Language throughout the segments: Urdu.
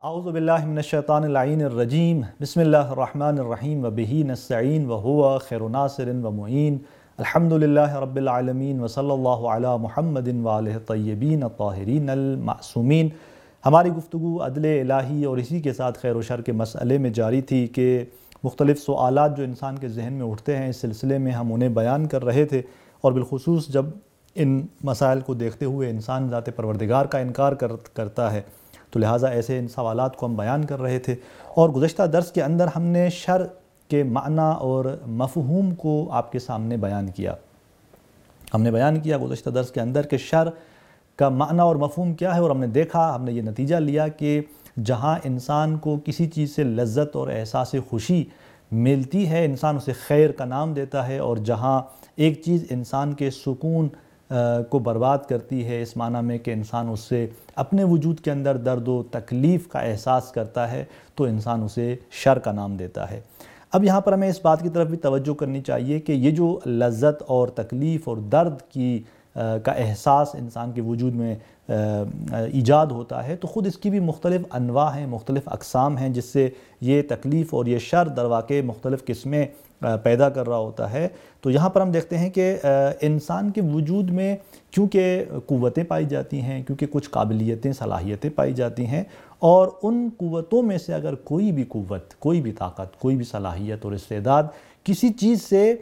اعوذ باللہ من الشیطان اللعین الرجیم بسم اللہ الرحمن الرحیم وبہ نستعین وہو خیر ناصر ومعین الحمدللہ رب العالمین وصلی اللہ علی محمد وآلہ الطیبین الطاہرین المعصومین۔ ہماری گفتگو عدل الہی اور اسی کے ساتھ خیر و شر کے مسئلے میں جاری تھی کہ مختلف سوالات جو انسان کے ذہن میں اٹھتے ہیں، اس سلسلے میں ہم انہیں بیان کر رہے تھے، اور بالخصوص جب ان مسائل کو دیکھتے ہوئے انسان ذات پروردگار کا انکار کرتا ہے تو لہٰذا ایسے ان سوالات کو ہم بیان کر رہے تھے۔ اور گزشتہ درس کے اندر ہم نے شر کے معنی اور مفہوم کو آپ کے سامنے بیان کیا۔ ہم نے بیان کیا گزشتہ درس کے اندر کہ شر کا معنی اور مفہوم کیا ہے، اور ہم نے دیکھا، ہم نے یہ نتیجہ لیا کہ جہاں انسان کو کسی چیز سے لذت اور احساس خوشی ملتی ہے، انسان اسے خیر کا نام دیتا ہے، اور جہاں ایک چیز انسان کے سکون کو برباد کرتی ہے، اس معنی میں کہ انسان اس سے اپنے وجود کے اندر درد و تکلیف کا احساس کرتا ہے، تو انسان اسے شر کا نام دیتا ہے۔ اب یہاں پر ہمیں اس بات کی طرف بھی توجہ کرنی چاہیے کہ یہ جو لذت اور تکلیف اور درد کا احساس انسان کے وجود میں ایجاد ہوتا ہے، تو خود اس کی بھی مختلف انواع ہیں، مختلف اقسام ہیں، جس سے یہ تکلیف اور یہ شر در واقع مختلف قسمیں پیدا کر رہا ہوتا ہے۔ تو یہاں پر ہم دیکھتے ہیں کہ انسان کے وجود میں کیونکہ قوتیں پائی جاتی ہیں، کیونکہ کچھ قابلیتیں، صلاحیتیں پائی جاتی ہیں، اور ان قوتوں میں سے اگر کوئی بھی قوت، کوئی بھی طاقت، کوئی بھی صلاحیت اور استعداد کسی چیز سے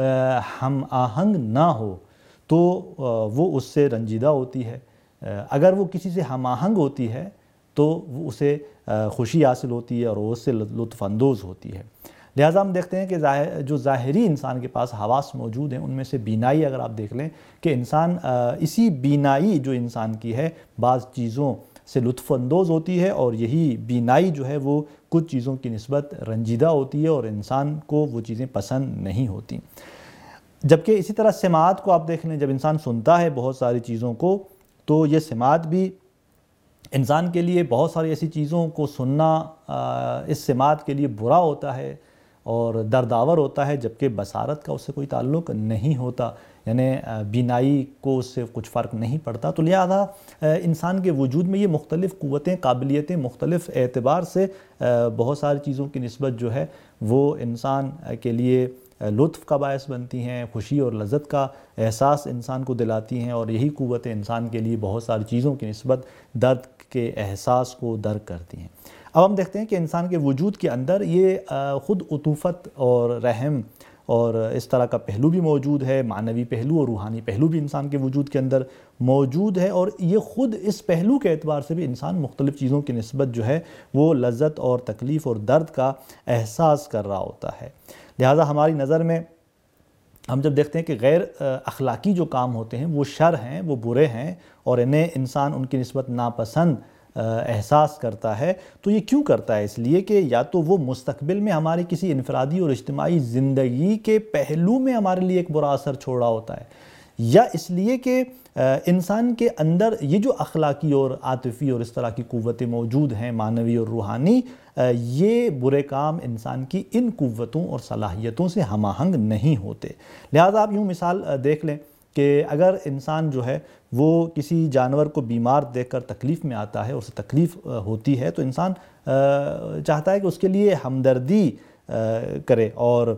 ہم آہنگ نہ ہو تو وہ اس سے رنجیدہ ہوتی ہے۔ اگر وہ کسی سے ہم آہنگ ہوتی ہے تو وہ اسے خوشی حاصل ہوتی ہے اور وہ اس سے لطف اندوز ہوتی ہے۔ لہٰذا ہم دیکھتے ہیں کہ جو ظاہری انسان کے پاس حواس موجود ہیں، ان میں سے بینائی اگر آپ دیکھ لیں کہ انسان اسی بینائی جو انسان کی ہے بعض چیزوں سے لطف اندوز ہوتی ہے، اور یہی بینائی جو ہے وہ کچھ چیزوں کی نسبت رنجیدہ ہوتی ہے، اور انسان کو وہ چیزیں پسند نہیں ہوتی۔ جبکہ اسی طرح سماعت کو آپ دیکھ لیں، جب انسان سنتا ہے بہت ساری چیزوں کو، تو یہ سماعت بھی انسان کے لیے بہت ساری ایسی چیزوں کو سننا اس سماعت کے لیے برا ہوتا ہے اور دردآور ہوتا ہے، جبکہ بصارت کا اس سے کوئی تعلق نہیں ہوتا، یعنی بینائی کو اس سے کچھ فرق نہیں پڑتا۔ تو لہذا انسان کے وجود میں یہ مختلف قوتیں، قابلیتیں مختلف اعتبار سے بہت ساری چیزوں کی نسبت جو ہے وہ انسان کے لیے لطف کا باعث بنتی ہیں، خوشی اور لذت کا احساس انسان کو دلاتی ہیں، اور یہی قوتیں انسان کے لیے بہت ساری چیزوں کی نسبت درد کے احساس کو درک کرتی ہیں۔ اب ہم دیکھتے ہیں کہ انسان کے وجود کے اندر یہ خود عطوفت اور رحم اور اس طرح کا پہلو بھی موجود ہے، معنوی پہلو اور روحانی پہلو بھی انسان کے وجود کے اندر موجود ہے، اور یہ خود اس پہلو کے اعتبار سے بھی انسان مختلف چیزوں کی نسبت جو ہے وہ لذت اور تکلیف اور درد کا احساس کر رہا ہوتا ہے۔ لہٰذا ہماری نظر میں ہم جب دیکھتے ہیں کہ غیر اخلاقی جو کام ہوتے ہیں وہ شر ہیں، وہ برے ہیں، اور انہیں انسان ان کی نسبت ناپسند احساس کرتا ہے، تو یہ کیوں کرتا ہے؟ اس لیے کہ یا تو وہ مستقبل میں ہماری کسی انفرادی اور اجتماعی زندگی کے پہلو میں ہمارے لیے ایک برا اثر چھوڑ رہا ہوتا ہے، یا اس لیے کہ انسان کے اندر یہ جو اخلاقی اور عاطفی اور اس طرح کی قوتیں موجود ہیں، معنوی اور روحانی، یہ برے کام انسان کی ان قوتوں اور صلاحیتوں سے ہم آہنگ نہیں ہوتے۔ لہٰذا آپ یوں مثال دیکھ لیں کہ اگر انسان جو ہے وہ کسی جانور کو بیمار دیکھ کر تکلیف میں آتا ہے، اور اسے تکلیف ہوتی ہے، تو انسان چاہتا ہے کہ اس کے لیے ہمدردی کرے، اور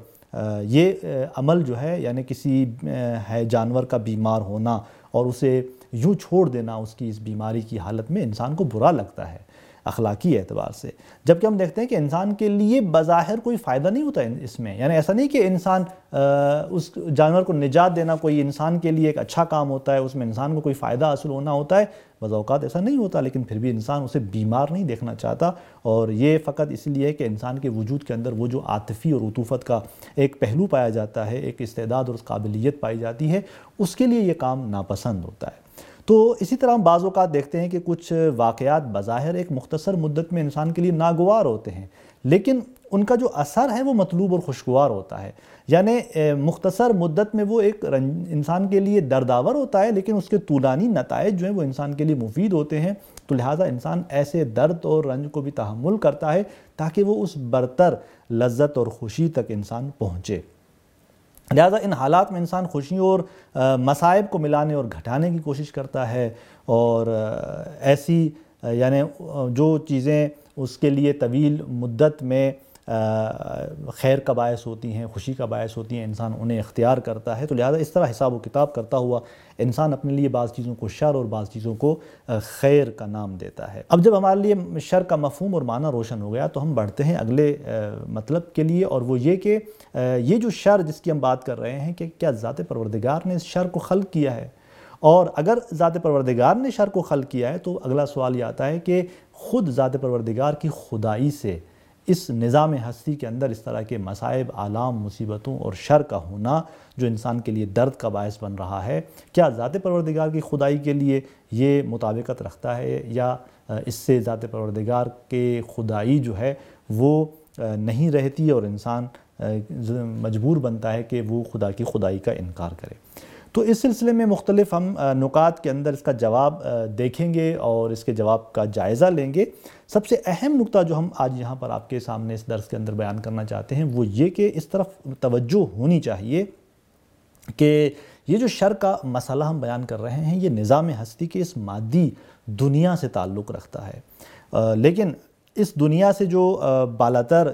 یہ عمل جو ہے یعنی کسی جانور کا بیمار ہونا اور اسے یوں چھوڑ دینا اس کی اس بیماری کی حالت میں انسان کو برا لگتا ہے اخلاقی اعتبار سے۔ جبکہ ہم دیکھتے ہیں کہ انسان کے لیے بظاہر کوئی فائدہ نہیں ہوتا اس میں، یعنی ایسا نہیں کہ انسان اس جانور کو نجات دینا کوئی انسان کے لیے ایک اچھا کام ہوتا ہے، اس میں انسان کو کوئی فائدہ حاصل ہونا ہوتا ہے، بعض اوقات ایسا نہیں ہوتا، لیکن پھر بھی انسان اسے بیمار نہیں دیکھنا چاہتا، اور یہ فقط اس لیے کہ انسان کے وجود کے اندر وہ جو عاطفی اور عطوفت کا ایک پہلو پایا جاتا ہے، ایک استعداد اور قابلیت پائی جاتی ہے، اس کے لیے یہ کام ناپسند ہوتا ہے۔ تو اسی طرح ہم بعض اوقات دیکھتے ہیں کہ کچھ واقعات بظاہر ایک مختصر مدت میں انسان کے لیے ناگوار ہوتے ہیں، لیکن ان کا جو اثر ہے وہ مطلوب اور خوشگوار ہوتا ہے، یعنی مختصر مدت میں وہ ایک انسان کے لیے دردآور ہوتا ہے، لیکن اس کے طولانی نتائج جو ہیں وہ انسان کے لیے مفید ہوتے ہیں۔ تو لہٰذا انسان ایسے درد اور رنج کو بھی تحمل کرتا ہے تاکہ وہ اس برتر لذت اور خوشی تک انسان پہنچے۔ لہذا ان حالات میں انسان خوشیوں اور مصائب کو ملانے اور گھٹانے کی کوشش کرتا ہے، اور ایسی یعنی جو چیزیں اس کے لیے طویل مدت میں خیر کا باعث ہوتی ہیں، خوشی کا باعث ہوتی ہیں، انسان انہیں اختیار کرتا ہے. تو لہٰذا اس طرح حساب و کتاب کرتا ہوا انسان اپنے لیے بعض چیزوں کو شر اور بعض چیزوں کو خیر کا نام دیتا ہے. اب جب ہمارے لیے شر کا مفہوم اور معنی روشن ہو گیا تو ہم بڑھتے ہیں اگلے مطلب کے لیے، اور وہ یہ کہ یہ جو شر جس کی ہم بات کر رہے ہیں کہ کیا ذات پروردگار نے اس شر کو خلق کیا ہے؟ اور اگر ذات پروردگار نے شر کو خلق کیا ہے تو اگلا سوال یہ آتا ہے کہ خود ذات پروردگار کی خدائی سے اس نظام ہستی کے اندر اس طرح کے مصائب، آلام، مصیبتوں اور شر کا ہونا جو انسان کے لیے درد کا باعث بن رہا ہے، کیا ذات پروردگار کی خدائی کے لیے یہ مطابقت رکھتا ہے، یا اس سے ذات پروردگار کے خدائی جو ہے وہ نہیں رہتی اور انسان مجبور بنتا ہے کہ وہ خدا کی خدائی کا انکار کرے؟ تو اس سلسلے میں مختلف ہم نکات کے اندر اس کا جواب دیکھیں گے اور اس کے جواب کا جائزہ لیں گے. سب سے اہم نقطہ جو ہم آج یہاں پر آپ کے سامنے اس درس کے اندر بیان کرنا چاہتے ہیں وہ یہ کہ اس طرف توجہ ہونی چاہیے کہ یہ جو شر کا مسئلہ ہم بیان کر رہے ہیں یہ نظام ہستی کے اس مادی دنیا سے تعلق رکھتا ہے، لیکن اس دنیا سے جو بالاتر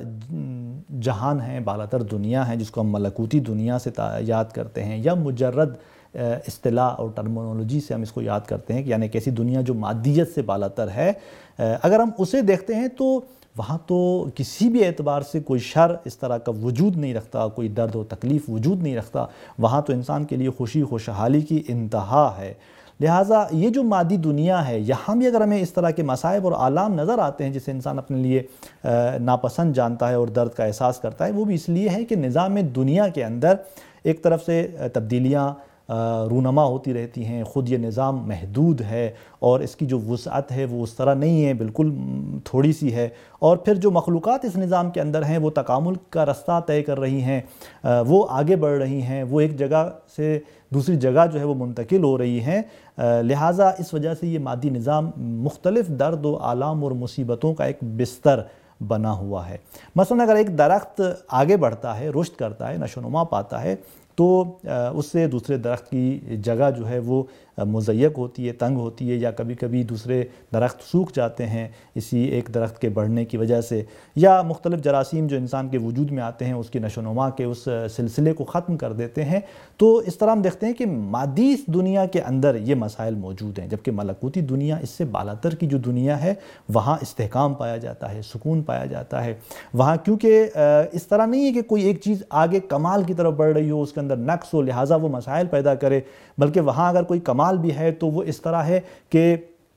جہان ہیں، بالاتر دنیا ہے جس کو ہم ملکوتی دنیا سے یاد کرتے ہیں، یا مجرد اصطلاح اور ٹرمینولوجی سے ہم اس کو یاد کرتے ہیں کہ یعنی کیسی دنیا جو مادیت سے بالاتر ہے، اگر ہم اسے دیکھتے ہیں تو وہاں تو کسی بھی اعتبار سے کوئی شر اس طرح کا وجود نہیں رکھتا، کوئی درد و تکلیف وجود نہیں رکھتا. وہاں تو انسان کے لیے خوشی خوشحالی کی انتہا ہے. لہٰذا یہ جو مادی دنیا ہے یہاں بھی اگر ہمیں اس طرح کے مصائب اور آلام نظر آتے ہیں جسے انسان اپنے لیے ناپسند جانتا ہے اور درد کا احساس کرتا ہے، وہ بھی اس لیے ہے کہ نظام دنیا کے اندر ایک طرف سے تبدیلیاں رونما ہوتی رہتی ہیں، خود یہ نظام محدود ہے اور اس کی جو وسعت ہے وہ اس طرح نہیں ہے، بالکل تھوڑی سی ہے، اور پھر جو مخلوقات اس نظام کے اندر ہیں وہ تکامل کا رستہ طے کر رہی ہیں، وہ آگے بڑھ رہی ہیں، وہ ایک جگہ سے دوسری جگہ جو ہے وہ منتقل ہو رہی ہیں. لہٰذا اس وجہ سے یہ مادی نظام مختلف درد و آلام اور مصیبتوں کا ایک بستر بنا ہوا ہے. مثلا اگر ایک درخت آگے بڑھتا ہے، رشد کرتا ہے، نشو و نما پاتا ہے، تو اس سے دوسرے درخت کی جگہ جو ہے وہ مضیق ہوتی ہے، تنگ ہوتی ہے، یا کبھی کبھی دوسرے درخت سوکھ جاتے ہیں اسی ایک درخت کے بڑھنے کی وجہ سے، یا مختلف جراثیم جو انسان کے وجود میں آتے ہیں اس کی نشو و نما کے اس سلسلے کو ختم کر دیتے ہیں. تو اس طرح ہم دیکھتے ہیں کہ مادی دنیا کے اندر یہ مسائل موجود ہیں، جبکہ ملکوتی دنیا اس سے بالاتر کی جو دنیا ہے وہاں استحکام پایا جاتا ہے، سکون پایا جاتا ہے. وہاں کیونکہ اس طرح نہیں ہے کہ کوئی ایک چیز آگے کمال کی طرف بڑھ رہی ہو، اس کے اندر نقص ہو لہٰذا وہ مسائل پیدا کرے، بلکہ وہاں اگر کوئی کمال بھی ہے تو وہ اس طرح ہے کہ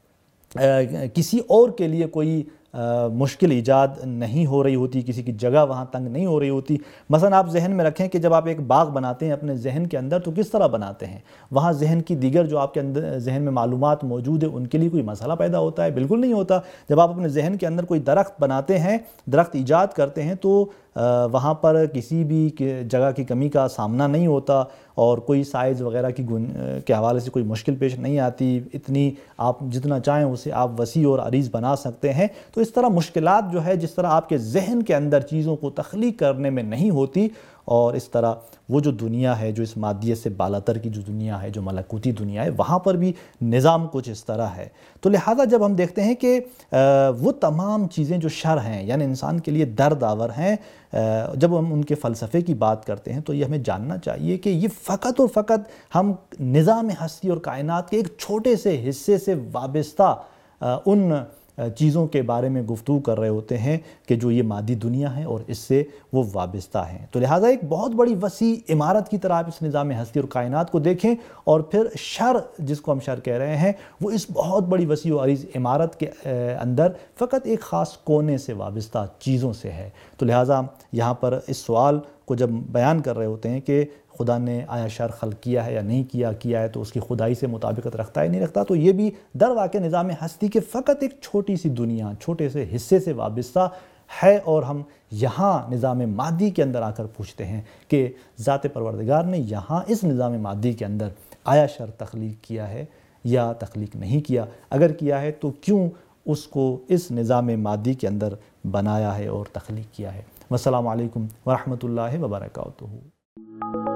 کسی اور کے لیے کوئی مشکل ایجاد نہیں ہو رہی ہوتی، کسی کی جگہ وہاں تنگ نہیں ہو رہی ہوتی. مثلا آپ ذہن میں رکھیں کہ جب آپ ایک باغ بناتے ہیں اپنے ذہن کے اندر تو کس طرح بناتے ہیں؟ وہاں ذہن کی دیگر جو آپ کے اندر ذہن میں معلومات موجود ہیں ان کے لیے کوئی مسئلہ پیدا ہوتا ہے؟ بالکل نہیں ہوتا. جب آپ اپنے ذہن کے اندر کوئی درخت بناتے ہیں، درخت ایجاد کرتے ہیں، تو وہاں پر کسی بھی جگہ کی کمی کا سامنا نہیں ہوتا اور کوئی سائز وغیرہ کے حوالے سے کوئی مشکل پیش نہیں آتی. اتنی آپ جتنا چاہیں اسے آپ وسیع اور عریض بنا سکتے ہیں. تو اس طرح مشکلات جو ہے جس طرح آپ کے ذہن کے اندر چیزوں کو تخلیق کرنے میں نہیں ہوتی، اور اس طرح وہ جو دنیا ہے جو اس مادیت سے بالاتر کی جو دنیا ہے، جو ملکوتی دنیا ہے، وہاں پر بھی نظام کچھ اس طرح ہے. تو لہٰذا جب ہم دیکھتے ہیں کہ وہ تمام چیزیں جو شر ہیں یعنی انسان کے لیے درد آور ہیں، جب ہم ان کے فلسفے کی بات کرتے ہیں تو یہ ہمیں جاننا چاہیے کہ یہ فقط اور فقط ہم نظام ہستی اور کائنات کے ایک چھوٹے سے حصے سے وابستہ ان چیزوں کے بارے میں گفتگو کر رہے ہوتے ہیں کہ جو یہ مادی دنیا ہے اور اس سے وہ وابستہ ہیں. تو لہٰذا ایک بہت بڑی وسیع عمارت کی طرح آپ اس نظام ہستی اور کائنات کو دیکھیں، اور پھر شر جس کو ہم شر کہہ رہے ہیں وہ اس بہت بڑی وسیع و عریض عمارت کے اندر فقط ایک خاص کونے سے وابستہ چیزوں سے ہے. تو لہٰذا یہاں پر اس سوال کو جب بیان کر رہے ہوتے ہیں کہ خدا نے آیا شر خلق کیا ہے یا نہیں کیا ہے تو اس کی خدائی سے مطابقت رکھتا ہے نہیں رکھتا، تو یہ بھی در واقع نظام ہستی کے فقط ایک چھوٹی سی دنیا، چھوٹے سے حصے سے وابستہ ہے. اور ہم یہاں نظام مادی کے اندر آ کر پوچھتے ہیں کہ ذات پروردگار نے یہاں اس نظام مادی کے اندر آیا شر تخلیق کیا ہے یا تخلیق نہیں کیا؟ اگر کیا ہے تو کیوں اس کو اس نظام مادی کے اندر بنایا ہے اور تخلیق کیا ہے؟ والسلام علیکم ورحمۃ اللہ وبرکاتہ.